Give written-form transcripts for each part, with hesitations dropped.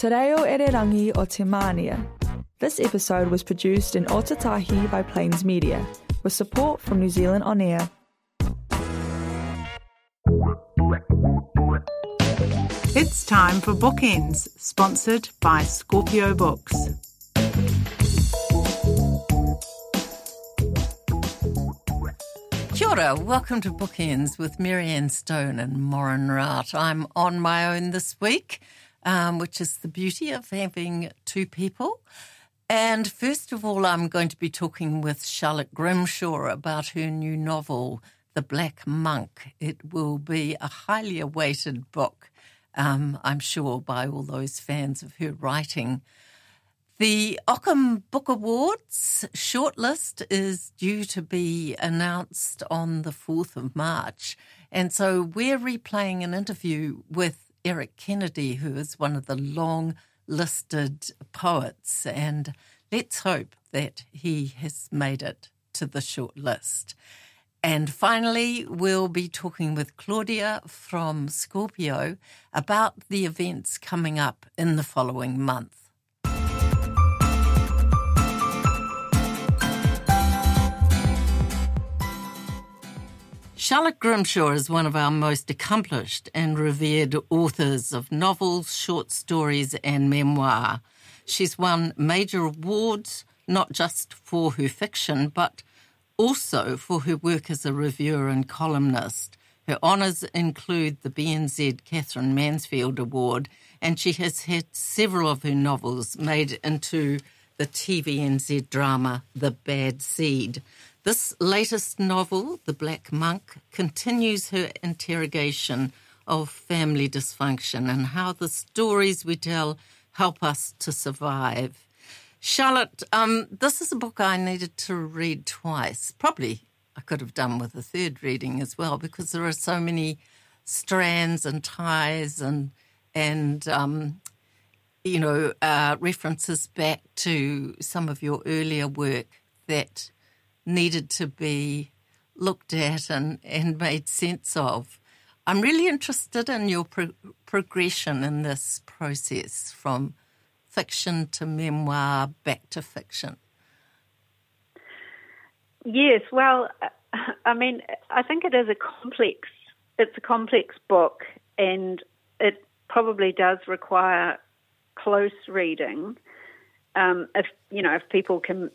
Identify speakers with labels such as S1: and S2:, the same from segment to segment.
S1: Te reo Ererangi o Te Mānia. This episode was produced in Otatahi by Plains Media, with support from New Zealand On Air.
S2: It's time for Bookends, sponsored by Scorpio Books.
S3: Kia ora, welcome to Bookends with Marianne Stone and Moran Rart. I'm on my own this week, which is the beauty of having two people. And first of all, I'm going to be talking with Charlotte Grimshaw about her new novel, The Black Monk. It will be a highly awaited book, I'm sure, by all those fans of her writing. The Ockham Book Awards shortlist is due to be announced on the 4th of March. And so we're replaying an interview with Eric Kennedy, who is one of the long-listed poets. And let's hope that he has made it to the shortlist. And finally, we'll be talking with Claudia from Scorpio about the events coming up in the following month. Charlotte Grimshaw is one of our most accomplished and revered authors of novels, short stories and memoir. She's won major awards, not just for her fiction, but also for her work as a reviewer and columnist. Her honours include the BNZ Catherine Mansfield Award, and she has had several of her novels made into the TVNZ drama The Bad Seed. This latest novel, The Black Monk, continues her interrogation of family dysfunction and how the stories we tell help us to survive. Charlotte, this is a book I needed to read twice. Probably I could have done with a third reading as well, because there are so many strands and ties and references back to some of your earlier work that needed to be looked at and made sense of. I'm really interested in your progression in this process from fiction to memoir, back to fiction.
S4: Yes, well, I mean, I think it's a complex book, and it probably does require close reading. If people can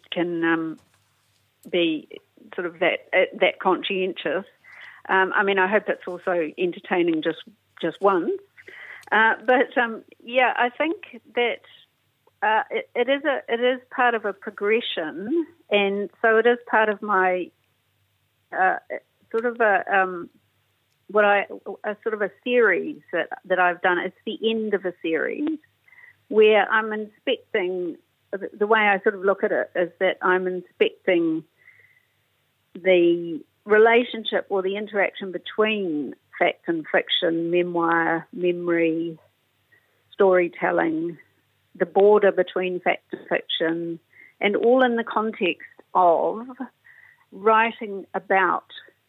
S4: be sort of that conscientious. I hope it's also entertaining just once. I think that it is part of a progression, and so it is part of my sort of a series that I've done. It's the end of a series where I'm inspecting. The way I sort of look at it is that I'm inspecting the relationship or the interaction between fact and fiction, memoir, memory, storytelling, the border between fact and fiction, and all in the context of writing about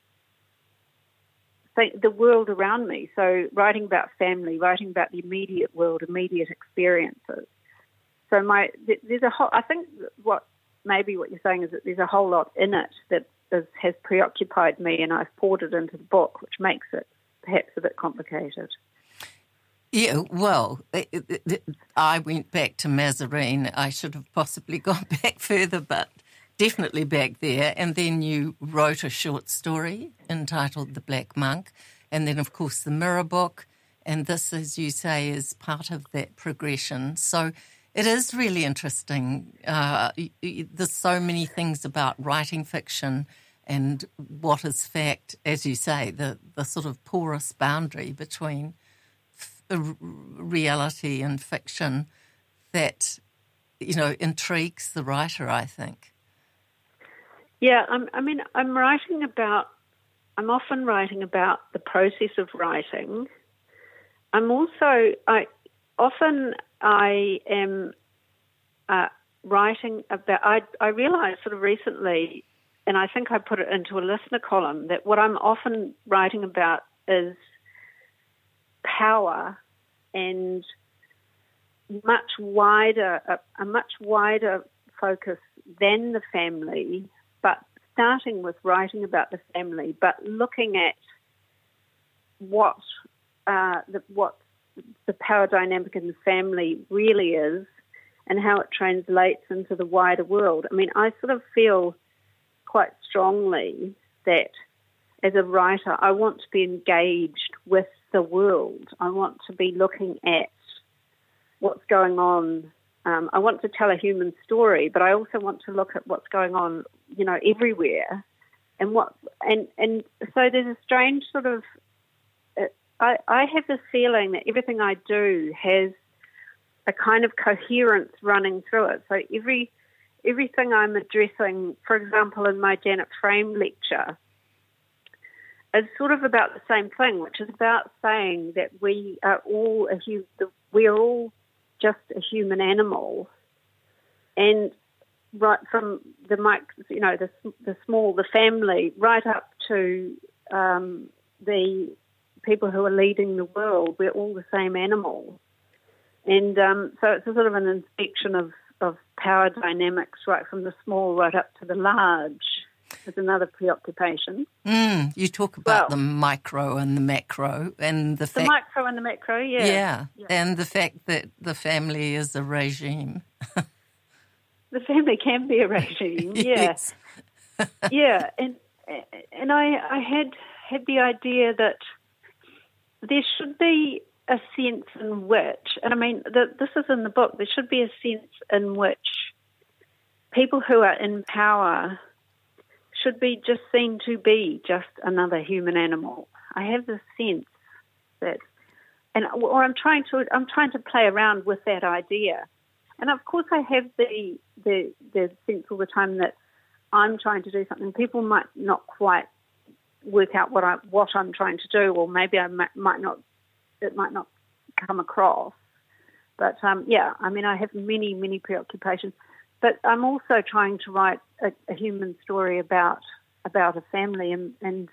S4: the world around me. So writing about family, writing about the immediate world, immediate experiences. So there's a whole. I think what you're saying is that there's a whole lot in it that has preoccupied me, and I've poured it into the book, which makes it perhaps a bit complicated.
S3: Yeah, well, I went back to Mazarine. I should have possibly gone back further, but definitely back there. And then you wrote a short story entitled The Black Monk, and then, of course, the Mirror book. And this, as you say, is part of that progression. So it is really interesting. There's so many things about writing fiction and what is fact, as you say, the sort of porous boundary between reality and fiction that, intrigues the writer, I think.
S4: Yeah, I'm often writing about the process of writing. I am writing about, I realised sort of recently, and I think I put it into a listener column, that what I'm often writing about is power and much wider, a much wider focus than the family, but starting with writing about the family, but looking at what the power dynamic in the family really is and how it translates into the wider world. I mean, I sort of feel quite strongly that as a writer, I want to be engaged with the world. I want to be looking at what's going on. I want to tell a human story, but I also want to look at what's going on, everywhere. And so there's a strange sort of, I have this feeling that everything I do has a kind of coherence running through it. So everything I'm addressing, for example, in my Janet Frame lecture, is sort of about the same thing, which is about saying that we are all just a human animal, and right from the family, right up to the people who are leading the world, we're all the same animal. And so it's a sort of an inspection of power dynamics, right from the small right up to the large. Is another preoccupation.
S3: You talk about the micro and the macro, and the fact...
S4: The micro and the macro,
S3: yeah. And the fact that the family is a regime.
S4: The family can be a regime,
S3: yes.
S4: Yeah, and I had the idea that there should be a sense in which, and I mean, this is in the book, there should be a sense in which people who are in power should be just seen to be just another human animal. I have this sense that, or I'm trying to play around with that idea, and of course I have the sense all the time that I'm trying to do something. People might not quite work out what I'm trying to do, or maybe it might not come across. But I mean, I have many preoccupations. But I'm also trying to write a human story about a family, and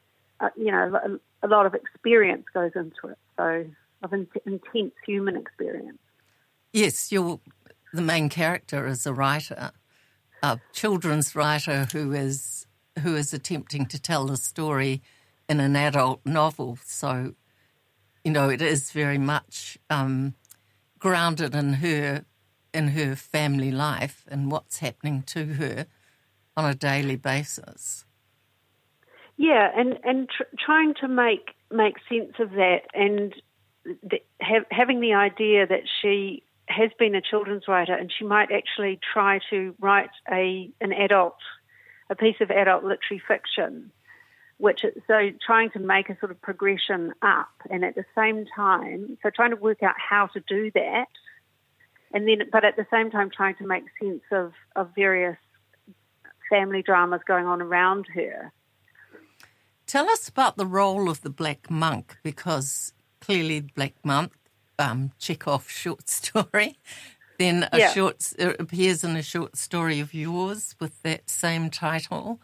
S4: a lot of experience goes into it. So of intense human experience.
S3: Yes, you're the main character is a writer, a children's writer who is attempting to tell the story in an adult novel. So, it is very much grounded in her family life and what's happening to her on a daily basis.
S4: Yeah, and trying to make sense of that, and having the idea that she has been a children's writer and she might actually try to write a piece of adult literary fiction, so trying to make a sort of progression up, and at the same time, so trying to work out how to do that. But at the same time, trying to make sense of various family dramas going on around her.
S3: Tell us about the role of the Black Monk, because clearly the Black Monk, Chekhov short story, then it appears in a short story of yours with that same title.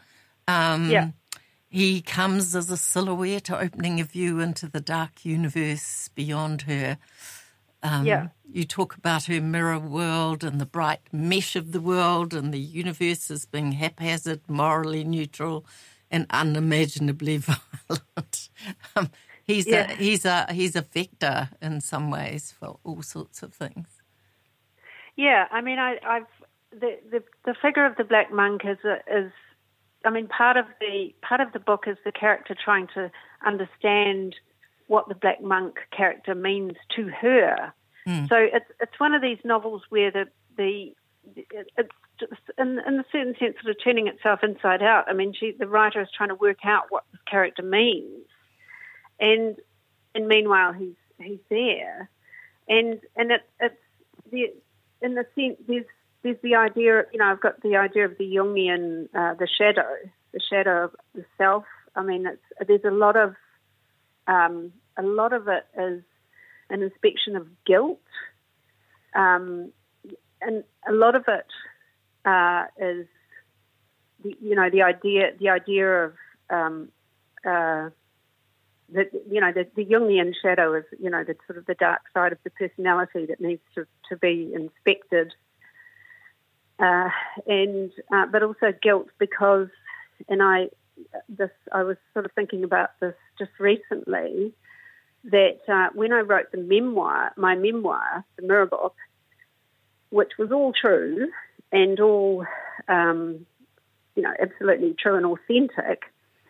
S3: He comes as a silhouette, opening a view into the dark universe beyond her. You talk about her mirror world and the bright mesh of the world and the universe as being haphazard, morally neutral, and unimaginably violent. He's a vector in some ways for all sorts of things.
S4: Yeah, I mean, the figure of the Black Monk is part of the book is the character trying to understand what the Black Monk character means to her. So it's one of these novels where it's in a certain sense sort of turning itself inside out. I mean, the writer is trying to work out what this character means, and meanwhile he's there, and it's in the sense there's the idea. I've got the idea of the Jungian the shadow of the self. I mean, there's a lot of it is an inspection of guilt, and a lot of it is the idea of the Jungian shadow is, the sort of the dark side of the personality that needs to be inspected, but also guilt because, I was sort of thinking about this just recently, that when I wrote my memoir, the Mirror Book, which was all true and all, absolutely true and authentic,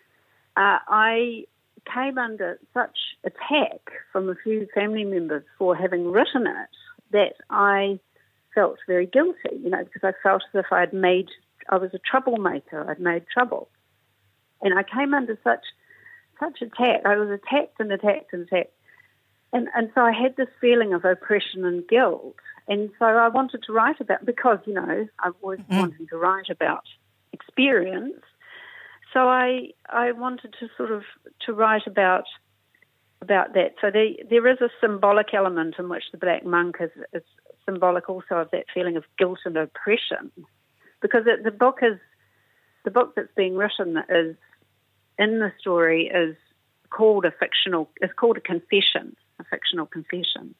S4: I came under such attack from a few family members for having written it that I felt very guilty, because I felt as if I was a troublemaker, I'd made trouble. And I came under such attack. I was attacked and attacked and attacked. And so I had this feeling of oppression and guilt. And so I wanted to write about, because, I've always wanted to write about experience. So I wanted to sort of to write about that. So there is a symbolic element in which the Black Monk is symbolic also of that feeling of guilt and oppression, because the book that's being written is in the story is called a fictional confession.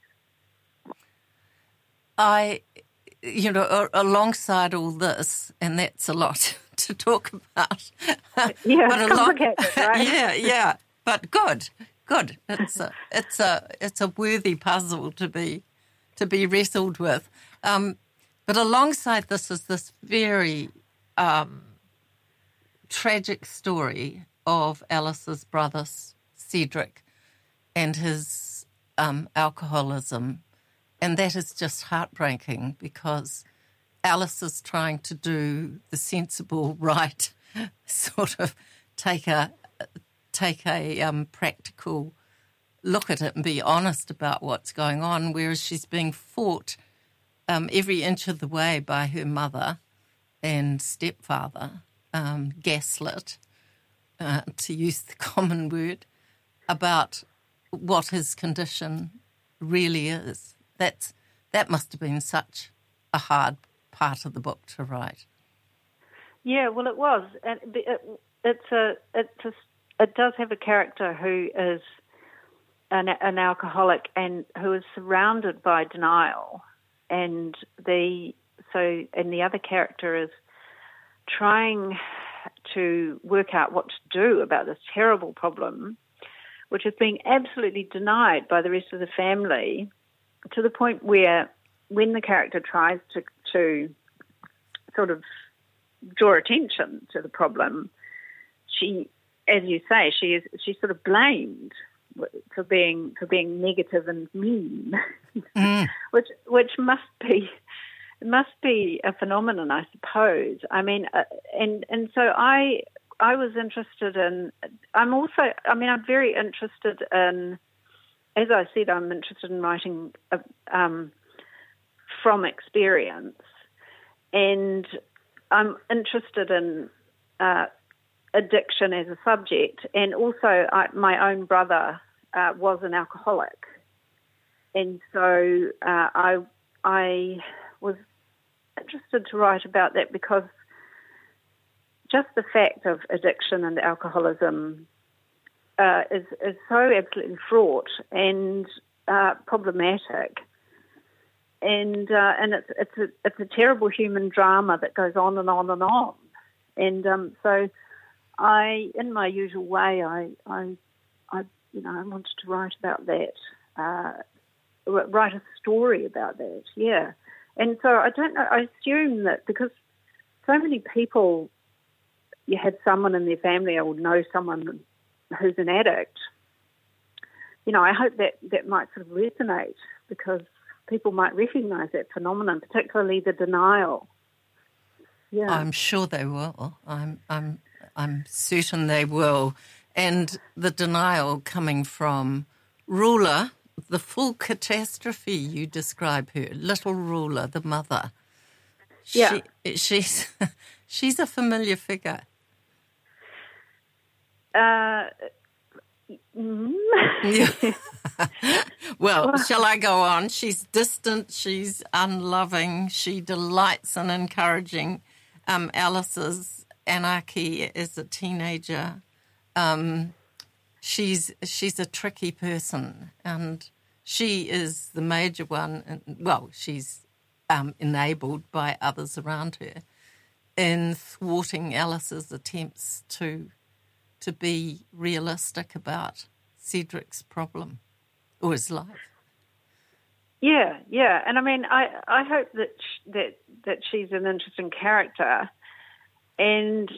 S3: Alongside all this, and that's a lot to talk about.
S4: Yeah, it's complicated, right?
S3: Yeah, but good. It's a worthy puzzle to be wrestled with. But alongside this is this very tragic story of Alice's brother Cedric and his alcoholism. And that is just heartbreaking because Alice is trying to do the sensible, right, sort of take a practical look at it and be honest about what's going on, whereas she's being fought every inch of the way by her mother and stepfather, gaslit, to use the common word, about what his condition really is. That must have been such a hard part of the book to write.
S4: Yeah, well, it was, and it does have a character who is an alcoholic and who is surrounded by denial, and the other character is trying to work out what to do about this terrible problem, which is being absolutely denied by the rest of the family, to the point where when the character tries to sort of draw attention to the problem, she, as you say, she's sort of blamed for being negative and mean, which must be a phenomenon, I suppose. I mean, and so I was interested in. I'm very interested in. As I said, I'm interested in writing from experience, and I'm interested in addiction as a subject, and also my own brother was an alcoholic, and so I was interested to write about that because just the fact of addiction and alcoholism is so absolutely fraught and problematic, and it's a terrible human drama that goes on and on and on, and so I, in my usual way, I wanted to write about that, write a story about that, yeah, and so I don't know. I assume that because so many people, you had someone in their family or know someone who's an addict, I hope that might sort of resonate because people might recognise that phenomenon, particularly the denial. Yeah,
S3: I'm sure they will. I'm certain they will. And the denial coming from Rula, the full catastrophe you describe her, little Rula, the mother.
S4: Yeah.
S3: She's a familiar figure. Well, shall I go on? She's distant, she's unloving, she delights in encouraging Alice's anarchy as a teenager. she's a tricky person, and she is the major one. And, well, she's enabled by others around her in thwarting Alice's attempts to be realistic about Cedric's problem or his life.
S4: Yeah, and I mean, I hope that she's an interesting character, and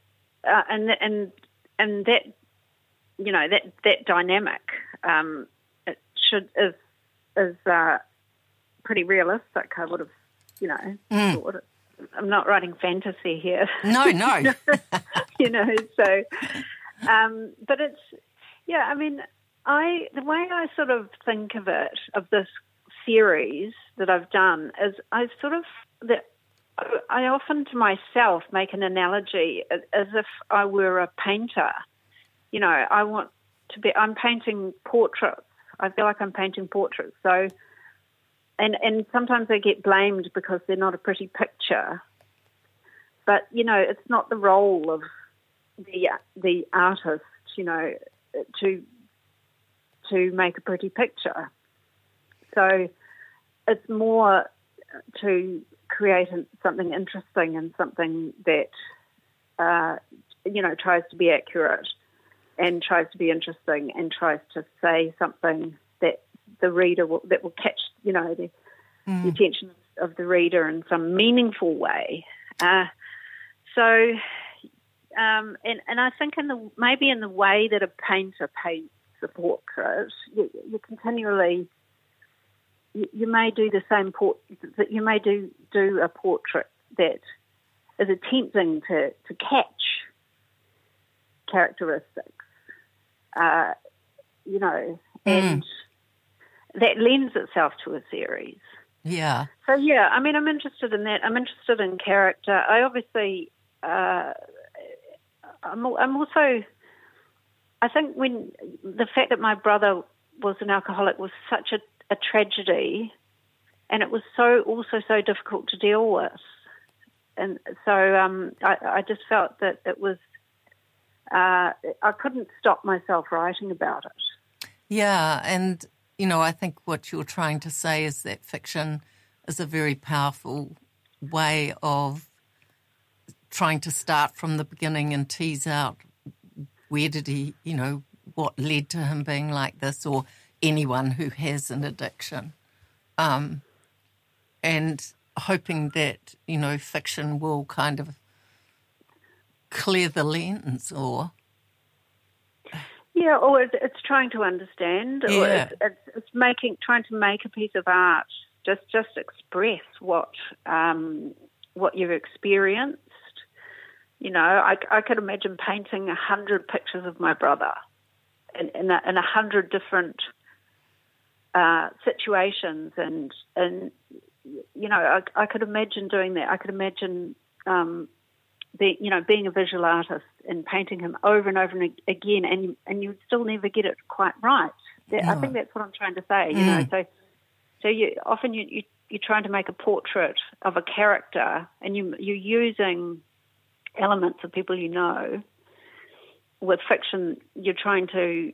S4: that, you know, that dynamic it is pretty realistic. I would have, you know, thought it. I'm not writing fantasy here.
S3: No.
S4: You know, so, but it's, yeah, I mean, the way I sort of think of it, of this series that I've done, is I often to myself make an analogy as if I were a painter. You know, I'm painting portraits. I feel like I'm painting portraits. So, and sometimes they get blamed because they're not a pretty picture. But, you know, it's not the role of the artist, you know, to make a pretty picture. So it's more to create something interesting and something that, you know, tries to be accurate and tries to be interesting and tries to say something that the reader will catch, you know, the attention of the reader in some meaningful way. And I think maybe in the way that a painter paints a portrait, you continually, you may do the same portrait, you may do a portrait that is attempting to catch characteristics, you know, and that lends itself to a series.
S3: Yeah.
S4: So, yeah, I mean, I'm interested in that. I'm interested in character. I obviously, I'm also, I think when the fact that my brother was an alcoholic was such a tragedy, and it was also so difficult to deal with. And so I just felt that it was, I couldn't stop myself writing about it.
S3: Yeah, and, you know, I think what you're trying to say is that fiction is a very powerful way of trying to start from the beginning and tease out where did he, you know, what led to him being like this, or anyone who has an addiction. And hoping that, you know, fiction will kind of clear the lens, or...
S4: Yeah, or it's trying to understand, or it's trying to make a piece of art, just express what you've experienced. You know, I could imagine painting 100 pictures of my brother in 100 different situations, and you know, I could imagine doing that. I could imagine being a visual artist and painting him over and over and again, and you'd still never get it quite right. I think that's what I'm trying to say. You know, so you're trying to make a portrait of a character, and you're using elements of people you know. With fiction, you're trying to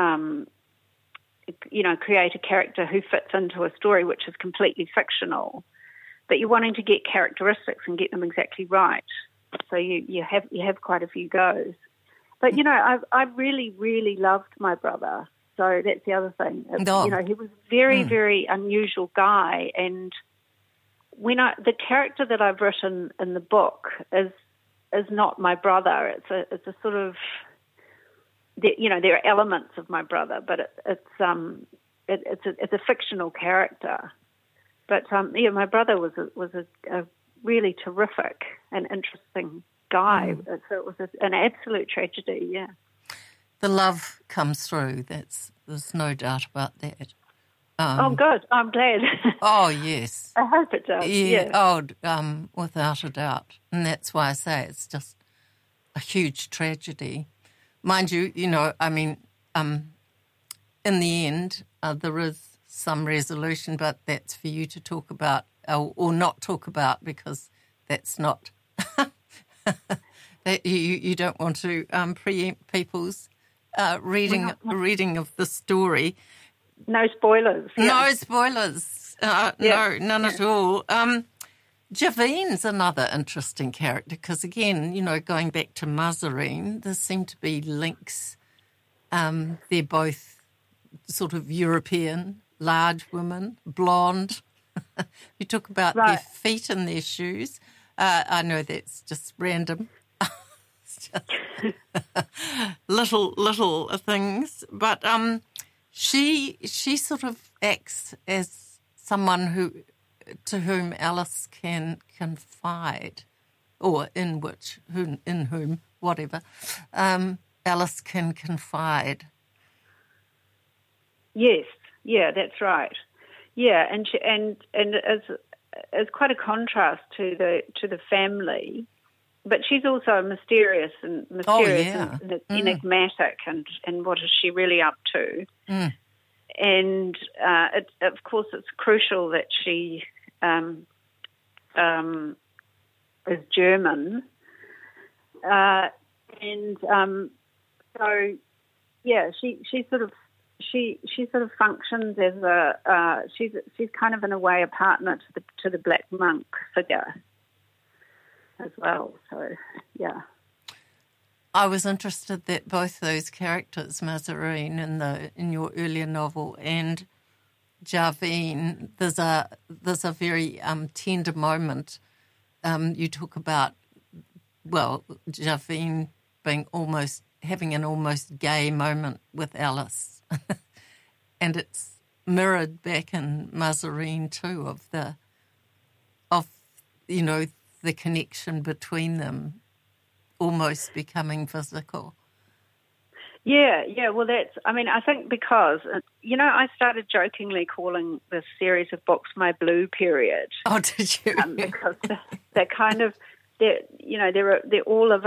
S4: create a character who fits into a story which is completely fictional, but you're wanting to get characteristics and get them exactly right. So you have quite a few goes. But, you know, I really, really loved my brother. So that's the other thing. You know, he was a very, very unusual guy. And the character that I've written in the book is not my brother. It's a sort of, you know, there are elements of my brother, but it's a fictional character. But my brother was a really terrific and interesting guy. So it was an absolute tragedy. Yeah,
S3: the love comes through. There's no doubt about that.
S4: Oh, good. I'm glad.
S3: Oh, yes.
S4: I hope it does.
S3: Yeah. Oh, without a doubt. And that's why I say it's just a huge tragedy. Mind you, you know, I mean, in the end, there is some resolution, but that's for you to talk about or not talk about, because that's not that you don't want to preempt people's reading of the story.
S4: No spoilers. Yeah.
S3: No spoilers. No, none at all. Javine's another interesting character because, again, going back to Mazarine, there seem to be links. They're both sort of European, large women, blonde. You talk about their feet and their shoes. I know that's just random. little things. But she sort of acts as someone to whom Alice can confide, or in whom, whatever, Alice can confide.
S4: Yes, yeah, that's right. Yeah, and as quite a contrast to the family, but she's also mysterious and enigmatic, and what is she really up to? Mm. And of course, it's crucial that she is German, so yeah, she sort of functions as she's kind of in a way a partner to the Black Monk figure as well. So yeah.
S3: I was interested that both those characters, Mazarine in your earlier novel and Javine, there's a very tender moment. You talk about, Javine having an almost gay moment with Alice, and it's mirrored back in Mazarine too of the connection between them almost becoming physical.
S4: Yeah. Well, I think because, I started jokingly calling this series of books my blue period.
S3: Oh, did you?
S4: Because they're kind of, they're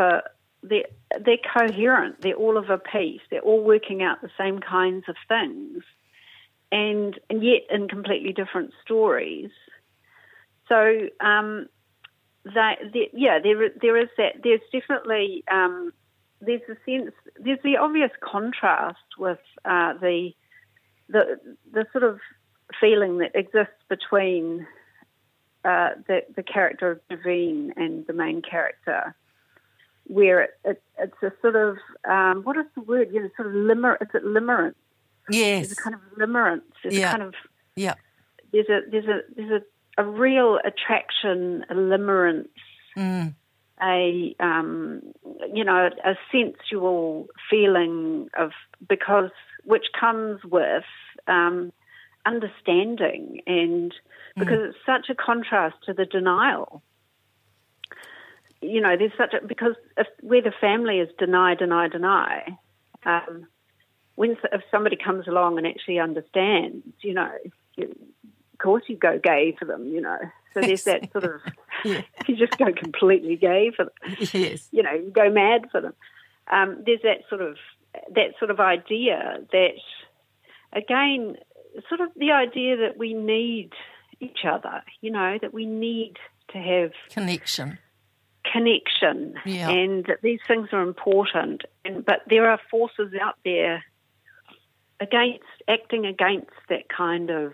S4: coherent. They're all of a piece. They're all working out the same kinds of things, and yet in completely different stories. So, there is that. There's definitely there's a sense. There's the obvious contrast with the sort of feeling that exists between the character of Javine and the main character, where it's a sort of what is the word? Sort of Is it limerence?
S3: Yes,
S4: there's a kind of limerence. There's a kind of There's a real attraction, a limerence, a sensual feeling which comes with understanding, and because it's such a contrast to the denial. There's because where the family is deny, if somebody comes along and actually understands, of course you go gay for them, So there's that sort of, you just go completely gay for them.
S3: Yes.
S4: You go mad for them. There's that sort of idea that, again, sort of the idea that we need each other, that we need to have
S3: connection,
S4: and that these things are important. But there are forces out there acting against that kind of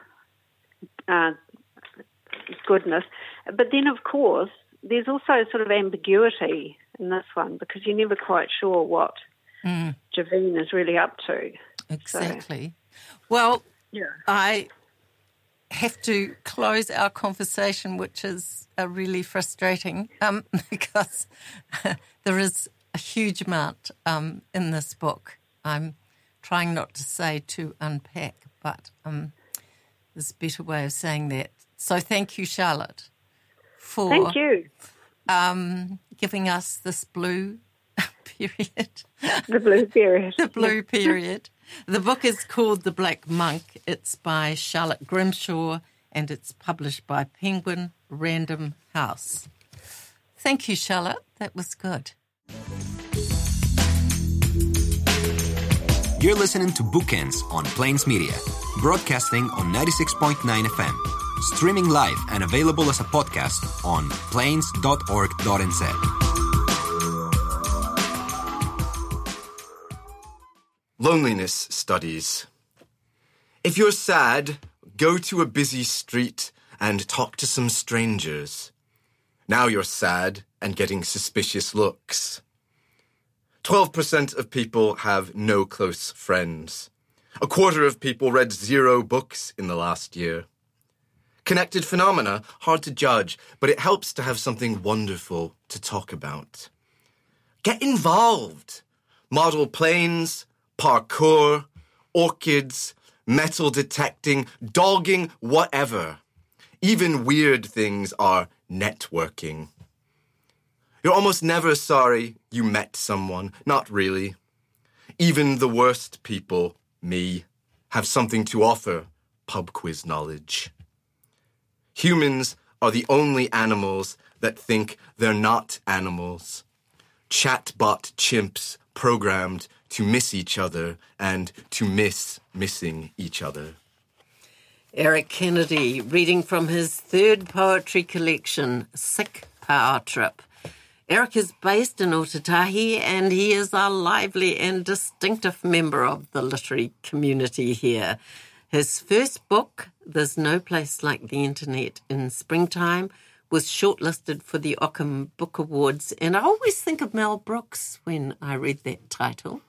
S4: goodness. But then, of course, there's also sort of ambiguity in this one, because you're never quite sure what Javine is really up to.
S3: Exactly. So, I have to close our conversation, which is really frustrating because there is a huge amount in this book. I'm trying not to say to unpack, but there's a better way of saying that. So thank you, Charlotte, for giving us this blue period.
S4: The blue period.
S3: The blue period. The book is called The Black Monk. It's by Charlotte Grimshaw, and it's published by Penguin Random House. Thank you, Charlotte. That was good.
S5: You're listening to Bookends on Plains Media, broadcasting on 96.9 FM, streaming live and available as a podcast on plains.org.nz.
S6: Loneliness studies. If you're sad, go to a busy street and talk to some strangers. Now you're sad and getting suspicious looks. 12% of people have no close friends. A quarter of people read 0 books in the last year. Connected phenomena, hard to judge, but it helps to have something wonderful to talk about. Get involved. Model planes, parkour, orchids, metal detecting, dogging, whatever. Even weird things are networking. You're almost never sorry you met someone. Not really. Even the worst people, me, have something to offer pub quiz knowledge. Humans are the only animals that think they're not animals. Chatbot chimps programmed to miss each other and to miss missing each other.
S3: Eric Kennedy, reading from his 3rd poetry collection, Sick Power Trip. Eric is based in Otatahi and he is a lively and distinctive member of the literary community here. His first book, There's No Place Like the Internet in Springtime, was shortlisted for the Ockham Book Awards, and I always think of Mel Brooks when I read that title.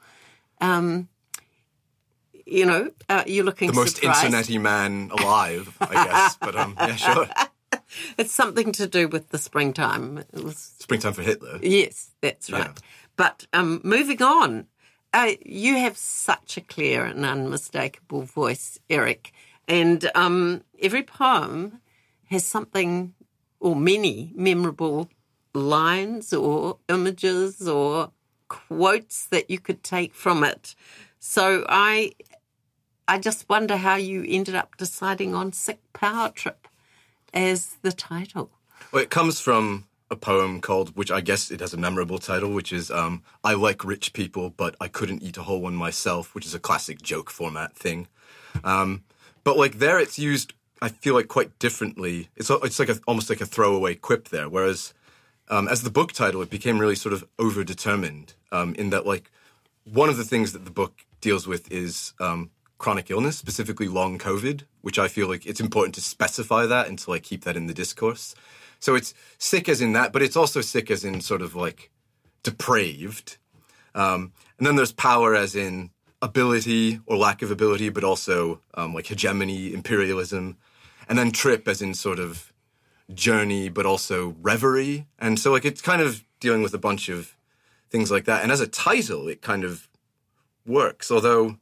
S3: You're looking
S6: the most
S3: surprised.
S6: internet-y man alive, I guess. But yeah, sure.
S3: It's something to do with the springtime. It was
S6: Springtime for Hitler.
S3: Yes, that's right.
S6: Yeah.
S3: But moving on, you have such a clear and unmistakable voice, Eric, and every poem has something or many memorable lines or images or quotes that you could take from it. So I just wonder how you ended up deciding on Sick Power Trip as the title.
S6: Well, it comes from a poem called, which I guess it has a memorable title, which is I Like Rich People, But I Couldn't Eat a Whole One Myself, which is a classic joke format thing. But like there it's used, I feel like, quite differently. It's like almost like a throwaway quip there, whereas as the book title, it became really sort of overdetermined in that like one of the things that the book deals with is chronic illness, specifically long COVID, which I feel like it's important to specify that and to like keep that in the discourse. So it's sick as in that, but it's also sick as in sort of like depraved. And then there's power as in ability or lack of ability, but also like hegemony, imperialism. And then trip as in sort of journey, but also reverie. And so like it's kind of dealing with a bunch of things like that. And as a title, it kind of works, although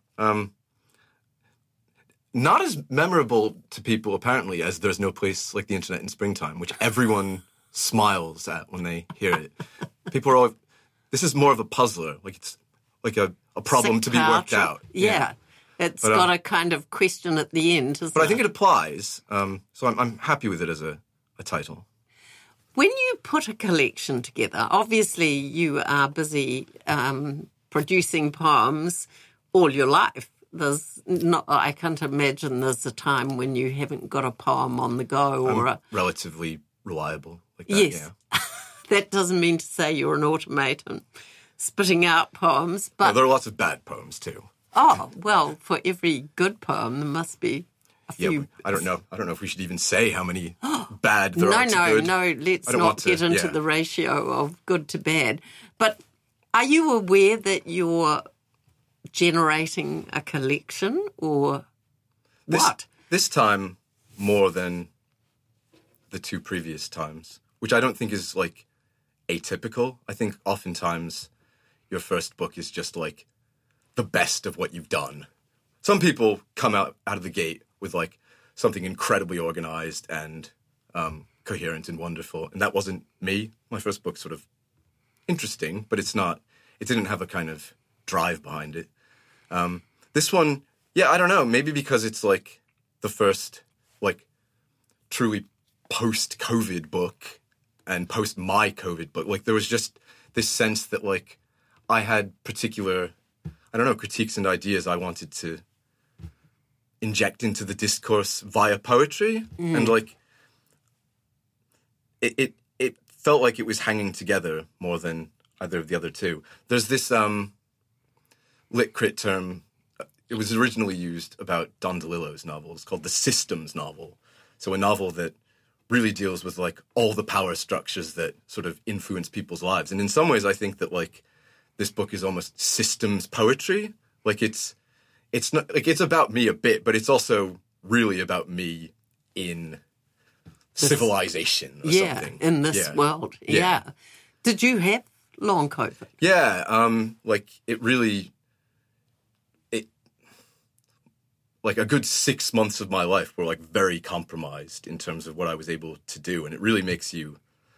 S6: not as memorable to people, apparently, as There's No Place Like the Internet in Springtime, which everyone smiles at when they hear it. People are all, this is more of a puzzler. Like it's like a problem
S3: Sick
S6: to be
S3: Power
S6: worked
S3: Trip.
S6: out.
S3: Yeah. It's got a kind of question at the end,
S6: But I think it applies, so I'm happy with it as a title.
S3: When you put a collection together, obviously you are busy producing poems all your life. I can't imagine there's a time when you haven't got a poem on the go or
S6: relatively reliable like that.
S3: Yes.
S6: Yeah.
S3: That doesn't mean to say you're an automaton spitting out poems, but
S6: there are lots of bad poems too.
S3: Oh, well, for every good poem there must be a few.
S6: Yeah, I don't know if we should even say how many bad there are to good.
S3: No, let's not get into the ratio of good to bad. But are you aware that you're generating a collection or what?
S6: This time more than the 2 previous times, which I don't think is like atypical. I think oftentimes your first book is just like the best of what you've done. Some people come out of the gate with like something incredibly organized and coherent and wonderful. And that wasn't me. My first book's sort of interesting, but it didn't have a kind of drive behind it. This one, I don't know, maybe because it's like the first like truly post-COVID book and post-my COVID book. Like there was just this sense that like I had particular, I don't know, critiques and ideas I wanted to inject into the discourse via poetry. And like it felt like it was hanging together more than either of the other two. There's this lit crit term. It was originally used about Don DeLillo's novel. It's called the systems novel. So a novel that really deals with like all the power structures that sort of influence people's lives. And in some ways, I think that like this book is almost systems poetry. Like it's not like it's about me a bit, but it's also really about me in civilization or something.
S3: In this world. Yeah. Did you have long COVID?
S6: Yeah. Like it really, like a good 6 months of my life were like very compromised in terms of what I was able to do. And it really makes you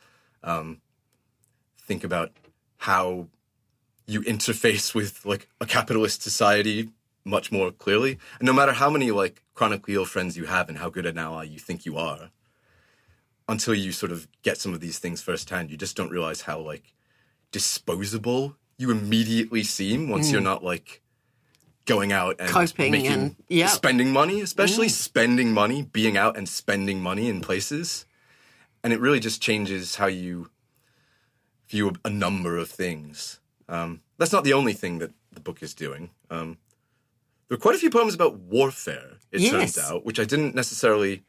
S6: think about how you interface with like a capitalist society much more clearly. And no matter how many like chronically ill friends you have and how good an ally you think you are, until you sort of get some of these things firsthand, you just don't realize how like disposable you immediately seem once you're not like going out and
S3: coping
S6: making,
S3: and
S6: spending money, especially spending money, being out and spending money in places. And it really just changes how you view a number of things. That's not the only thing that the book is doing. There are quite a few poems about warfare, it turns out, which I didn't necessarily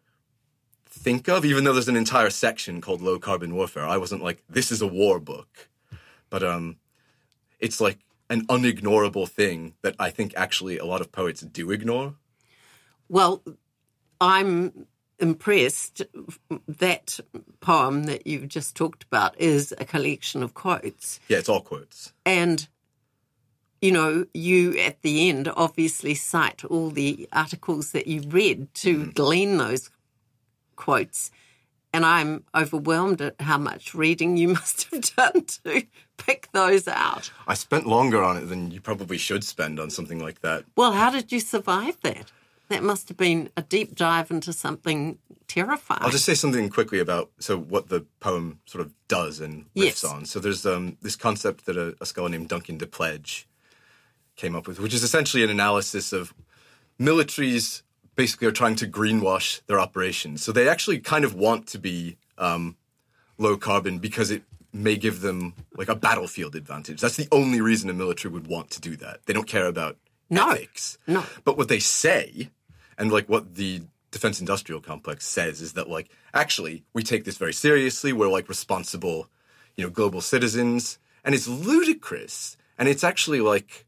S6: think of, even though there's an entire section called Low Carbon Warfare. I wasn't like, this is a war book. But it's like an unignorable thing that I think actually a lot of poets do ignore.
S3: Well, I'm impressed. That poem that you've just talked about is a collection of quotes.
S6: Yeah, it's all quotes.
S3: And, you know, you at the end obviously cite all the articles that you read to glean those quotes. And I'm overwhelmed at how much reading you must have done to pick those out.
S6: I spent longer on it than you probably should spend on something like that.
S3: Well, how did you survive that? That must have been a deep dive into something terrifying.
S6: I'll just say something quickly about what the poem sort of does and riffs on. So there's this concept that a scholar named Duncan DePledge came up with, which is essentially an analysis of militaries basically are trying to greenwash their operations. So they actually kind of want to be low carbon because it may give them like a battlefield advantage. That's the only reason a military would want to do that. They don't care about ethics.
S3: No.
S6: But what they say, and like what the defense industrial complex says, is that like, actually, we take this very seriously. We're like responsible, global citizens. And it's ludicrous. And it's actually like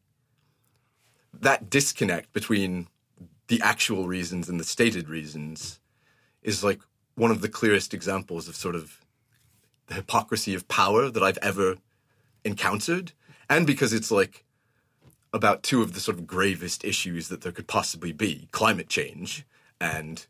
S6: that disconnect between the actual reasons and the stated reasons is like one of the clearest examples of sort of the hypocrisy of power that I've ever encountered. And because it's like about two of the sort of gravest issues that there could possibly be, climate change and,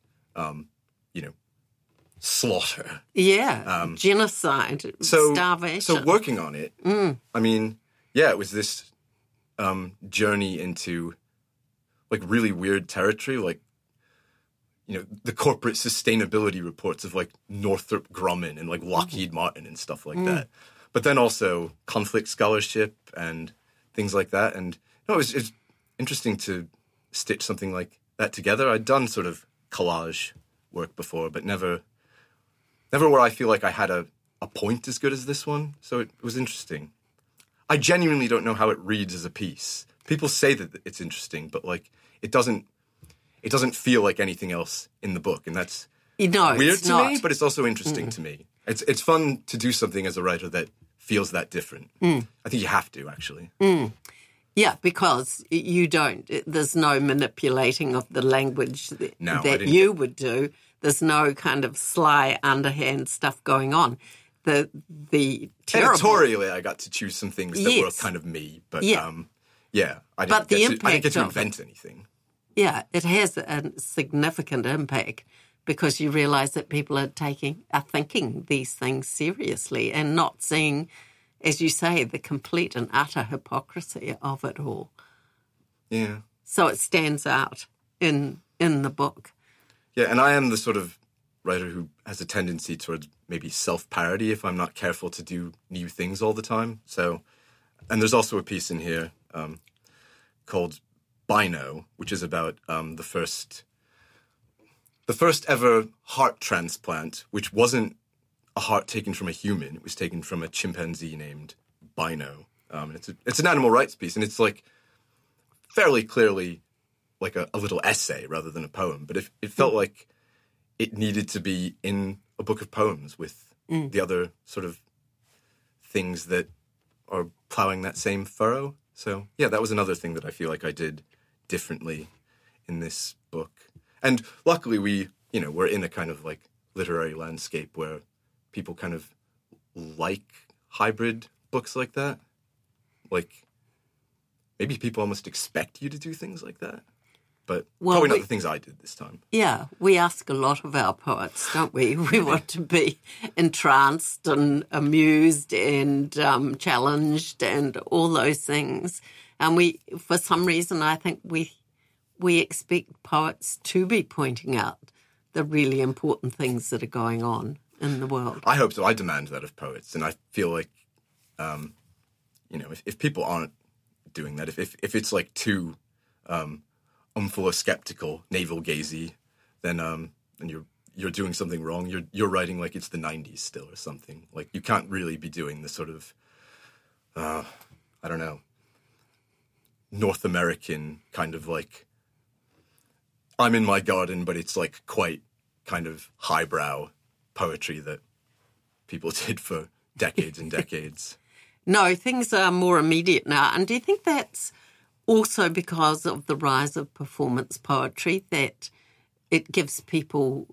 S6: slaughter.
S3: Yeah, genocide, starvation.
S6: So working on it, I mean, yeah, it was this journey into like really weird territory, like, the corporate sustainability reports of like Northrop Grumman and like Lockheed Martin and stuff like that. But then also conflict scholarship and things like that. And it's interesting to stitch something like that together. I'd done sort of collage work before, but never where I feel like I had a point as good as this one. So it was interesting. I genuinely don't know how it reads as a piece. People say that it's interesting, but like it doesn't feel like anything else in the book, and that's weird to me, but it's also interesting to me. It's fun to do something as a writer that feels that different. I think you have to, actually.
S3: Yeah, because there's no manipulating of the language that you would do. There's no kind of sly, underhand stuff going on. The terrible...
S6: Editorially, I got to choose some things that were kind of me, but I didn't get to invent anything.
S3: Yeah, it has a significant impact because you realise that people are thinking these things seriously and not seeing, as you say, the complete and utter hypocrisy of it all.
S6: Yeah.
S3: So it stands out in the book.
S6: Yeah, and I am the sort of writer who has a tendency towards maybe self-parody if I'm not careful to do new things all the time. So, and there's also a piece in here called Bino, which is about the first ever heart transplant, which wasn't a heart taken from a human. It was taken from a chimpanzee named Bino. It's an animal rights piece, and it's like fairly clearly like a little essay rather than a poem, but it felt like it needed to be in a book of poems with the other sort of things that are plowing that same furrow. So, yeah, that was another thing that I feel like I did differently in this book. And luckily we're in a kind of like literary landscape where people kind of like hybrid books like that. Like, maybe people almost expect you to do things like that. But probably not the things I did this time.
S3: Yeah, we ask a lot of our poets, don't we? We want to be entranced and amused and challenged and all those things. And we, for some reason, I think we expect poets to be pointing out the really important things that are going on in the world.
S6: I hope so. I demand that of poets. And I feel like, if people aren't doing that, if it's like too... full of skeptical, navel-gazy, then you're doing something wrong. You're writing like it's the 90s still or something. Like, you can't really be doing this sort of, I don't know, North American kind of like, I'm in my garden, but it's like quite kind of highbrow poetry that people did for decades and decades.
S3: No, things are more immediate now. And do you think that's also because of the rise of performance poetry, that it gives people,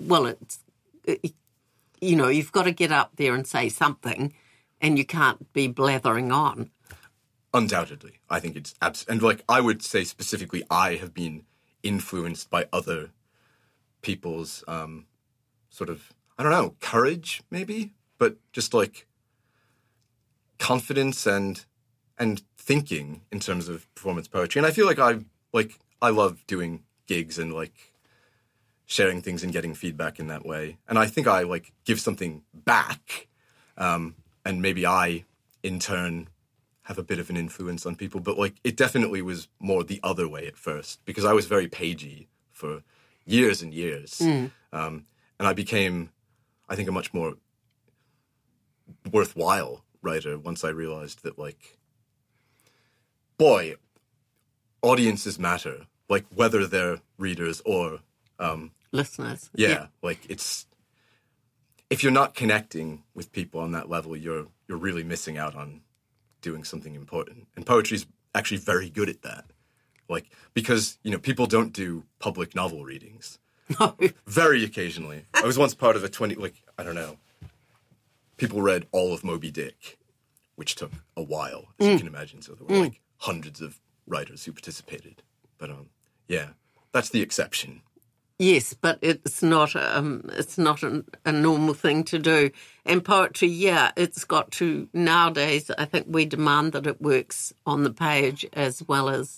S3: you've got to get up there and say something and you can't be blathering on?
S6: Undoubtedly. I think it's and like, I would say specifically, I have been influenced by other people's sort of, I don't know, courage maybe, but just like confidence and thinking in terms of performance poetry. And I feel like I love doing gigs and like sharing things and getting feedback in that way. And I think I like give something back. And maybe I in turn have a bit of an influence on people, but like it definitely was more the other way at first, because I was very pagey for years and years. And I became, I think, a much more worthwhile writer once I realized that, like, boy, audiences matter, like whether they're readers or
S3: listeners.
S6: Yeah, like it's, if you're not connecting with people on that level, you're really missing out on doing something important. And poetry's actually very good at that. Like, because, people don't do public novel readings.
S3: No.
S6: Very occasionally. I was once part of a people read all of Moby Dick, which took a while, as you can imagine. So there were like hundreds of writers who participated. But yeah, that's the exception.
S3: Yes, but it's not a normal thing to do. And poetry, yeah, it's got to, nowadays, I think we demand that it works on the page as well as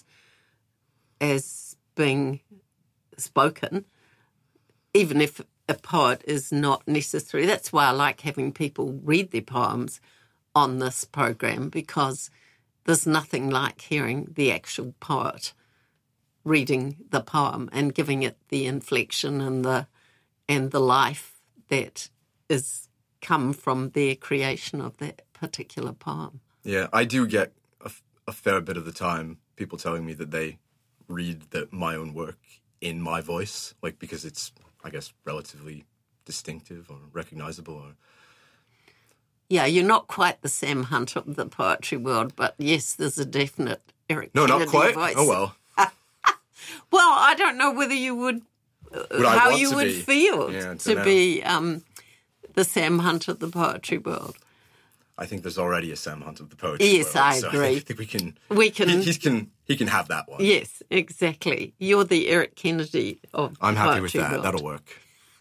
S3: being spoken, even if a poet is not necessary. That's why I like having people read their poems on this program, because there's nothing like hearing the actual poet reading the poem and giving it the inflection and the life that is come from their creation of that particular poem.
S6: Yeah, I do get a fair bit of the time people telling me that they read my own work in my voice, like, because it's, I guess, relatively distinctive or recognizable. Or...
S3: Yeah, you're not quite the Sam Hunt of the poetry world, but yes, there's a definite Eric
S6: No,
S3: Kennedy
S6: not quite.
S3: voice.
S6: Oh, well.
S3: Well, I don't know whether you would how you would feel to be the Sam Hunt of the poetry world.
S6: I think there's already a Sam Hunt of the poetry world.
S3: Yes, I agree.
S6: I think we can. He can have that one.
S3: Yes, exactly. You're the Eric Kennedy of the
S6: I'm happy with
S3: poetry
S6: that.
S3: world.
S6: That'll work.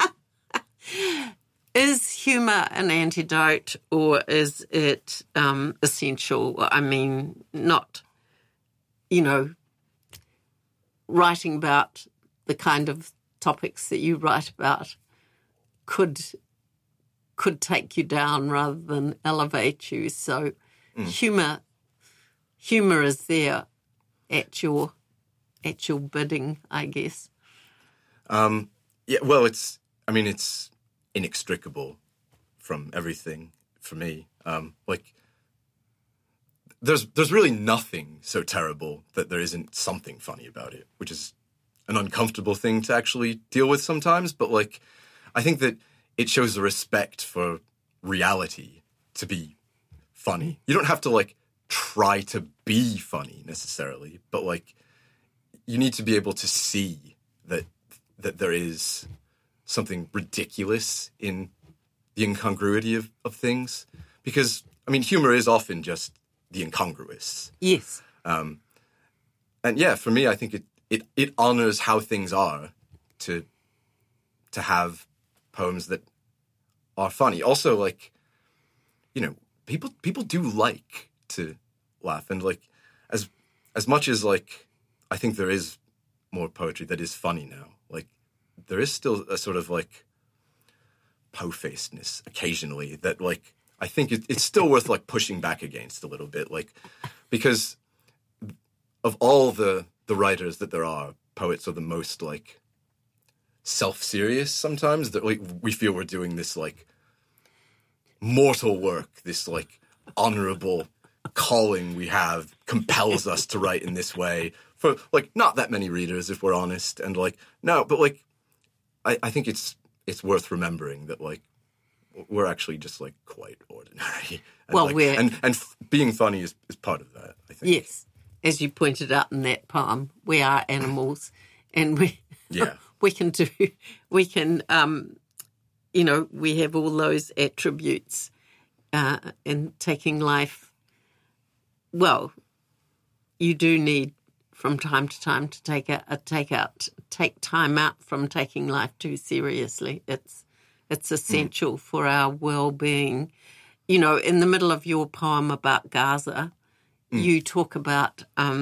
S3: Is humour an antidote, or is it essential? I mean, not, writing about the kind of topics that you write about could take you down rather than elevate you. So humour is there at your bidding, I guess.
S6: Yeah, well, it's inextricable from everything for me. Like, there's really nothing so terrible that there isn't something funny about it, which is an uncomfortable thing to actually deal with sometimes. But like, I think that it shows the respect for reality to be funny. You don't have to like try to be funny necessarily, but like you need to be able to see that there is something ridiculous in the incongruity of things. Because, I mean, humor is often just the incongruous.
S3: Yes.
S6: And yeah, for me, I think it honors how things are to have poems that are funny. Also, like, you know, people do like to laugh. And like, as much as like, I think there is more poetry that is funny now, like, there is still a sort of like po-facedness occasionally that like, I think it's still worth like pushing back against a little bit, like, because of all the writers that there are, poets are the most like self-serious sometimes, that like we feel we're doing this like mortal work, this like honorable calling we have compels us to write in this way for like not that many readers, if we're honest. And like, no, but like, I think it's worth remembering that like, we're actually just like quite ordinary. And
S3: Well,
S6: like, being funny is part of that, I think.
S3: Yes. As you pointed out in that poem, we are animals, and we we have all those attributes in taking life. Well, you do need from time to time to take time out from taking life too seriously. It's essential for our well-being. You know, in the middle of your poem about Gaza, you talk about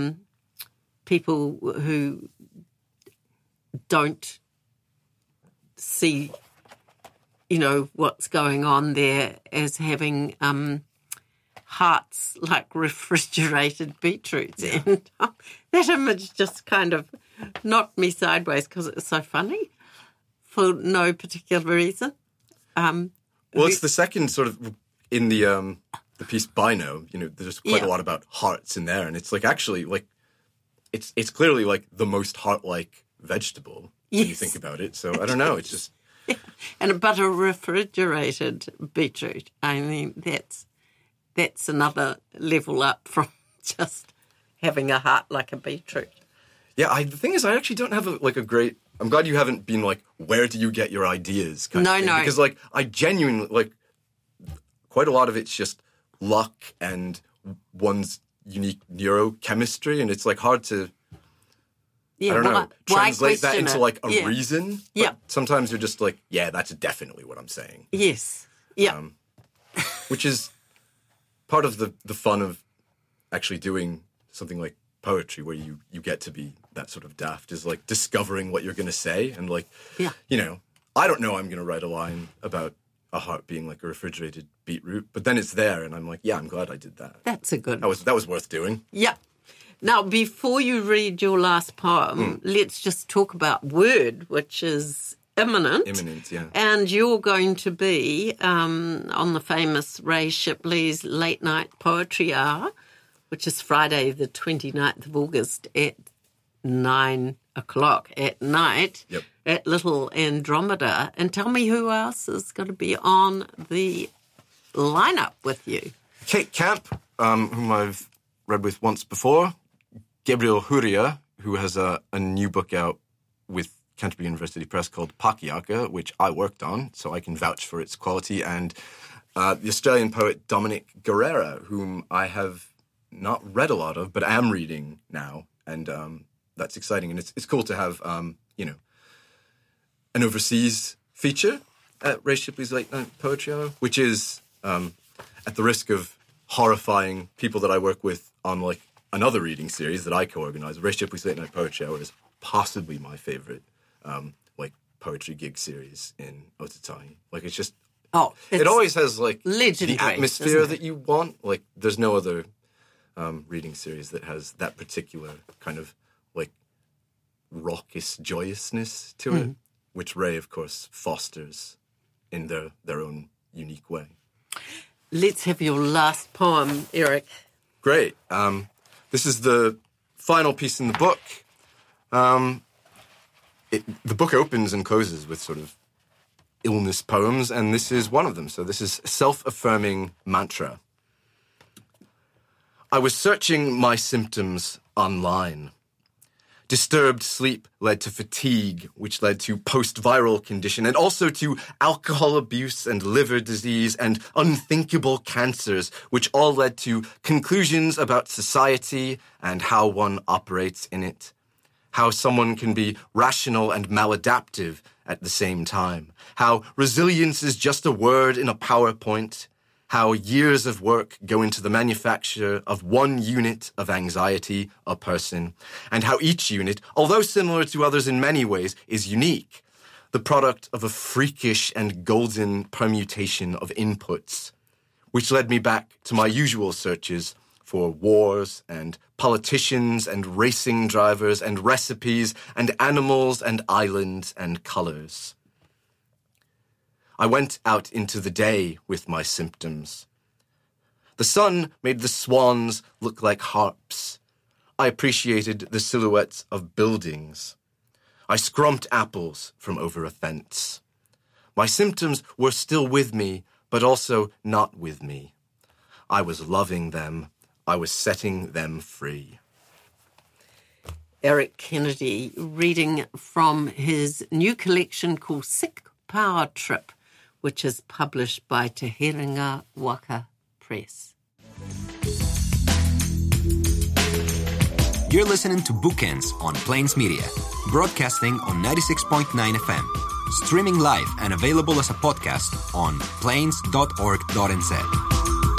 S3: people who don't see, you know, what's going on there as having hearts like refrigerated beetroots. Yeah. And that image just kind of knocked me sideways because it's so funny for no particular reason.
S6: Well, it's the second sort of in the piece Bino, you know, there's quite a lot about hearts in there, and it's like actually like it's clearly like the most heart-like vegetable when you think about it. So I don't know, it's just
S3: but a refrigerated beetroot. I mean, that's another level up from just having a heart like a beetroot.
S6: Yeah, the thing is, I actually don't have a great. I'm glad you haven't been like, where do you get your ideas? Kind of thing.
S3: No.
S6: Because like, I genuinely, like, quite a lot of it's just luck and one's unique neurochemistry, and it's like hard to, I don't know, translate that into like a reason.
S3: Yeah.
S6: Sometimes you're just like, yeah, that's definitely what I'm saying.
S3: Yes. Yeah.
S6: Which is part of the fun of actually doing something like poetry, where you get to be that sort of daft, is like discovering what you're going to say. And like, you know, I don't know I'm going to write a line about a heart being like a refrigerated beetroot, but then it's there and I'm like, yeah, I'm glad I did that.
S3: That's a good
S6: that was worth doing.
S3: Yeah. Now, before you read your last poem, let's just talk about Word, which is imminent.
S6: Imminent, yeah.
S3: And you're going to be on the famous Ray Shipley's Late Night Poetry Hour, which is Friday the 29th of August at 9 o'clock at night at Little Andromeda. And tell me who else is going to be on the lineup with you.
S6: Kate Camp, whom I've read with once before. Gabriel Huria, who has a new book out with Canterbury University Press called Pakiaka, which I worked on, so I can vouch for its quality. And the Australian poet Dominic Guerrera, whom I have not read a lot of, but am reading now. And that's exciting. And it's cool to have, you know, an overseas feature at Ray Shipley's Late Night Poetry Hour, which is, at the risk of horrifying people that I work with on, like, another reading series that I co-organize, Ray Shipley's Late Night Poetry Hour is possibly my favorite, like, poetry gig series in Otatahi. Like, it's just... it always has, like, the atmosphere that you want. Like, there's no other reading series that has that particular kind of, like, raucous joyousness to it, which Ray, of course, fosters in their own unique way.
S3: Let's have your last poem, Eric.
S6: Great. This is the final piece in the book. The book opens and closes with sort of illness poems, and this is one of them. So this is Self-Affirming Mantra. I was searching my symptoms online. Disturbed sleep led to fatigue, which led to post-viral condition, and also to alcohol abuse and liver disease and unthinkable cancers, which all led to conclusions about society and how one operates in it. How someone can be rational and maladaptive at the same time. How resilience is just a word in a PowerPoint. How years of work go into the manufacture of 1 unit of anxiety a person, and how each unit, although similar to others in many ways, is unique, the product of a freakish and golden permutation of inputs, which led me back to my usual searches for wars and politicians and racing drivers and recipes and animals and islands and colors. I went out into the day with my symptoms. The sun made the swans look like harps. I appreciated the silhouettes of buildings. I scrumped apples from over a fence. My symptoms were still with me, but also not with me. I was loving them. I was setting them free.
S3: Eric Kennedy reading from his new collection called Sick Power Trip, which is published by Te Herenga Waka Press.
S5: You're listening to Bookends on Plains Media, broadcasting on 96.9 FM, streaming live and available as a podcast on plains.org.nz.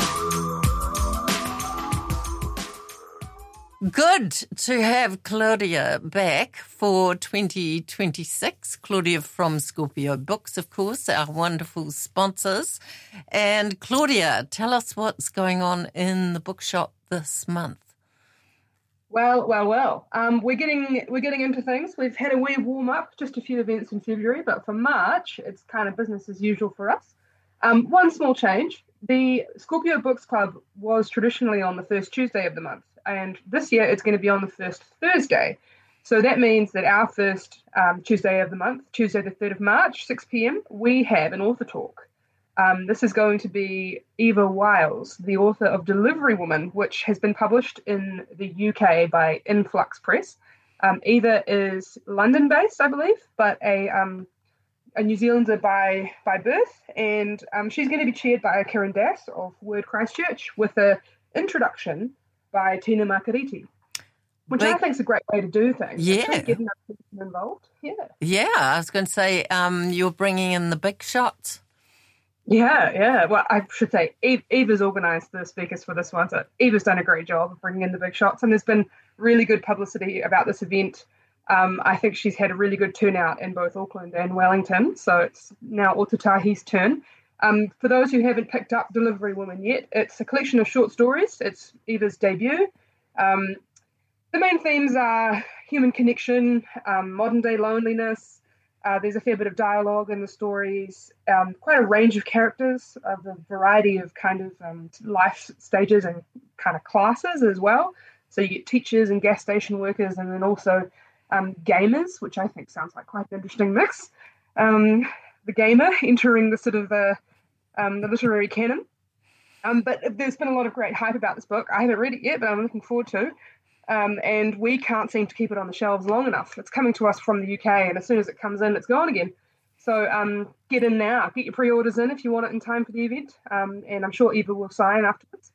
S3: Good to have Claudia back for 2026. Claudia from Scorpio Books, of course, our wonderful sponsors. And Claudia, tell us what's going on in the bookshop this month.
S7: Well. We're getting into things. We've had a wee warm up, just a few events in February, but for March, it's kind of business as usual for us. One small change: the Scorpio Books Club was traditionally on the first Tuesday of the month, and this year it's going to be on the first Thursday. So that means that our first Tuesday of the month, Tuesday the 3rd of March, 6 p.m, we have an author talk. This is going to be Eva Wiles, the author of Delivery Woman, which has been published in the UK by Influx Press. Eva is London-based, I believe, but a New Zealander by birth, and she's going to be chaired by Karen Das of Word Christchurch with an introduction by Tina Margariti, which I think is a great way to do things.
S3: Yeah.
S7: Getting that person involved.
S3: Yeah, I was going to say you're bringing in the big shots.
S7: Yeah. Well, I should say Eva's organised the speakers for this one, so Eva's done a great job of bringing in the big shots, and there's been really good publicity about this event. I think she's had a really good turnout in both Auckland and Wellington, so it's now Otatahi's turn. For those who haven't picked up Delivery Woman yet, it's a collection of short stories. It's Eva's debut. The main themes are human connection, modern-day loneliness. There's a fair bit of dialogue in the stories, quite a range of characters, of a variety of kind of life stages and kind of classes as well. So you get teachers and gas station workers, and then also gamers, which I think sounds like quite an interesting mix. The gamer entering the sort of the literary canon. But there's been a lot of great hype about this book. I haven't read it yet, but I'm looking forward to. And we can't seem to keep it on the shelves long enough. It's coming to us from the UK, and as soon as it comes in, it's gone again. So get in now. Get your pre-orders in if you want it in time for the event. And I'm sure Eva will sign afterwards.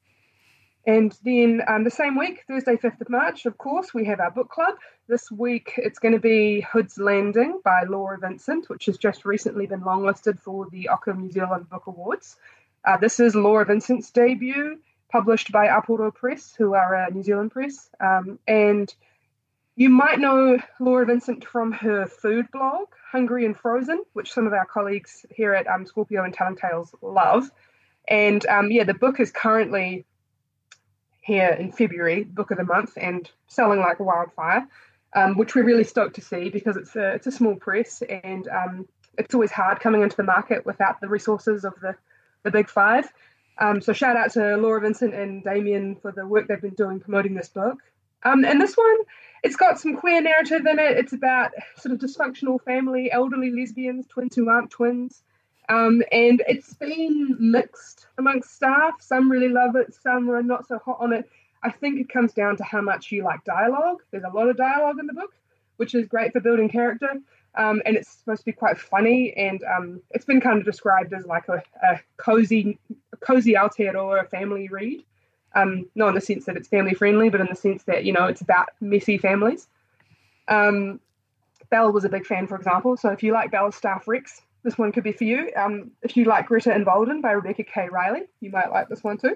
S7: And then the same week, Thursday, 5th of March, of course, we have our book club. This week, it's going to be Hood's Landing by Laura Vincent, which has just recently been longlisted for the Oka New Zealand Book Awards. This is Laura Vincent's debut, published by Aporo Press, who are a New Zealand press. And you might know Laura Vincent from her food blog, Hungry and Frozen, which some of our colleagues here at Scorpio and Telling Tales love. And the book is currently here in February, book of the month, and selling like a wildfire, which we're really stoked to see because it's a small press, and it's always hard coming into the market without the resources of the big five. So shout out to Laura Vincent and Damien for the work they've been doing promoting this book. And this one, it's got some queer narrative in it. It's about sort of dysfunctional family, elderly lesbians, twins who aren't twins. And it's been mixed amongst staff. Some really love it, some are not so hot on it. I think it comes down to how much you like dialogue. There's a lot of dialogue in the book, which is great for building character. And it's supposed to be quite funny. And it's been kind of described as like a cozy Aotearoa family read. Not in the sense that it's family friendly, but in the sense that, you know, it's about messy families. Belle was a big fan, for example. So if you like Belle's Staff Rex, this one could be for you. If you like Greta Emboldened by Rebecca K. Riley, you might like this one too.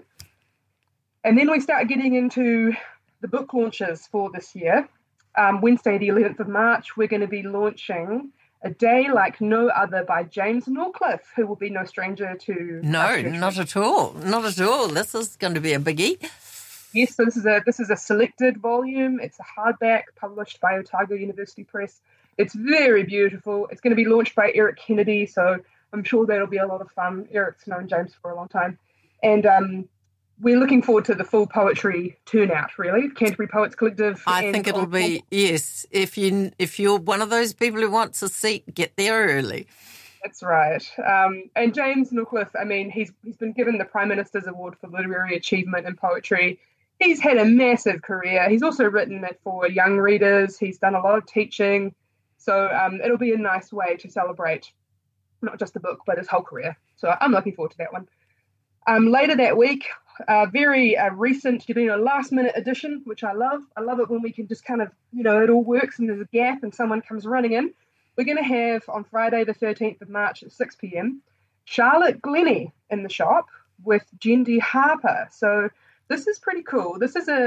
S7: And then we start getting into the book launches for this year. Wednesday, the 11th of March, we're going to be launching A Day Like No Other by James Norcliffe, who will be no stranger to...
S3: No, not at all. Not at all. This is going to be a biggie.
S7: Yes, so this is a selected volume. It's a hardback published by Otago University Press. It's very beautiful. It's going to be launched by Eric Kennedy, so I'm sure that'll be a lot of fun. Eric's known James for a long time. And we're looking forward to the full poetry turnout, really. Canterbury Poets Collective.
S3: I think it'll be, yes. If you're one of those people who wants a seat, get there early.
S7: That's right. And James Norcliffe, I mean, he's been given the Prime Minister's Award for Literary Achievement in Poetry. He's had a massive career. He's also written it for young readers. He's done a lot of teaching. So it'll be a nice way to celebrate not just the book, but his whole career. So I'm looking forward to that one. Later that week, very recent, last-minute edition, which I love. I love it when we can just kind of, it all works and there's a gap and someone comes running in. We're going to have, on Friday the 13th of March at 6 p.m, Charlotte Glennie in the shop with Jendi Harper. So this is pretty cool.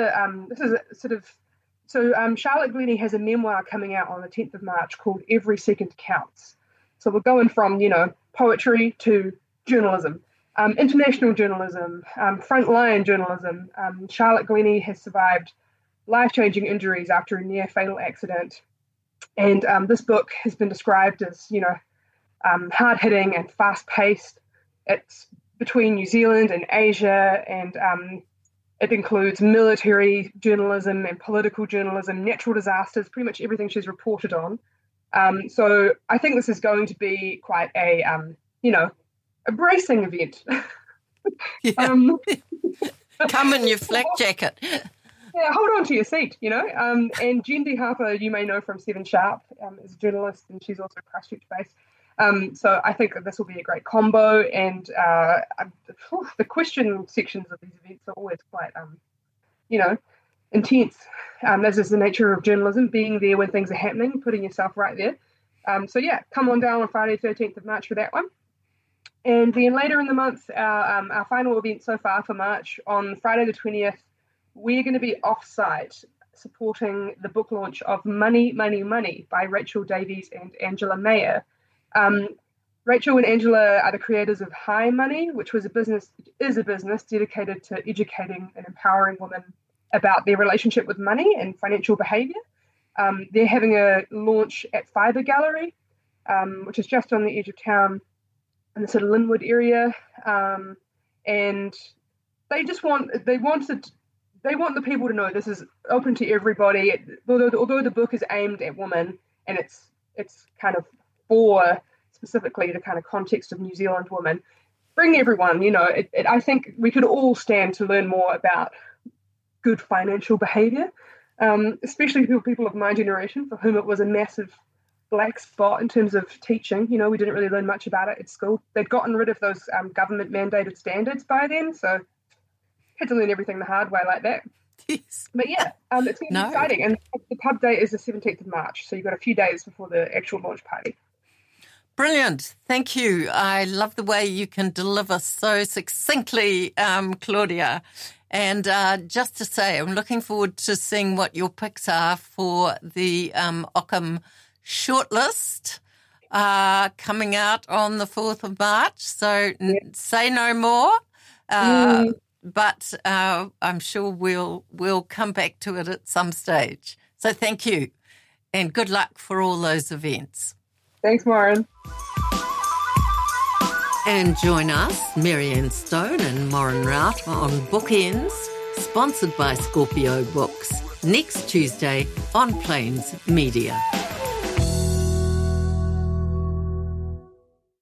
S7: Charlotte Glennie has a memoir coming out on the 10th of March called Every Second Counts. So we're going from, poetry to journalism. International journalism, frontline journalism. Charlotte Glennie has survived life-changing injuries after a near-fatal accident. And this book has been described as, hard-hitting and fast-paced. It's between New Zealand and Asia, and it includes military journalism and political journalism, natural disasters, pretty much everything she's reported on. So I think this is going to be quite a bracing event.
S3: Come in your flak jacket.
S7: Yeah, hold on to your seat, And Jendi Harper, you may know from 7 Sharp, is a journalist, and she's also Christchurch-based. So I think that this will be a great combo, and the question sections of these events are always quite, intense. This is the nature of journalism, being there when things are happening, putting yourself right there. So yeah, come on down on Friday, 13th of March for that one. And then later in the month, our final event so far for March, on Friday the 20th, we're going to be off-site supporting the book launch of Money, Money, Money by Rachel Davies and Angela Mayer. Rachel and Angela are the creators of High Money, which is a business dedicated to educating and empowering women about their relationship with money and financial behaviour. They're having a launch at Fibre Gallery, which is just on the edge of town in the sort of Linwood area, and they want the people to know this is open to everybody. Although the book is aimed at women, and it's kind of for specifically the kind of context of New Zealand women, bring everyone. I think we could all stand to learn more about good financial behaviour, especially people of my generation for whom it was a massive black spot in terms of teaching. We didn't really learn much about it at school. They'd gotten rid of those government mandated standards by then, so had to learn everything the hard way like that.
S3: Yes.
S7: But yeah, it's going to be exciting. And the pub date is the 17th of March, so you've got a few days before the actual launch party.
S3: Brilliant. Thank you. I love the way you can deliver so succinctly, Claudia. And just to say, I'm looking forward to seeing what your picks are for the Ockham shortlist coming out on the 4th of March. So say no more. But I'm sure we'll come back to it at some stage. So thank you, and good luck for all those events.
S7: Thanks, Maureen.
S3: And join us, Marianne Stone and Moran Rout, on Bookends, sponsored by Scorpio Books, next Tuesday on Plains Media.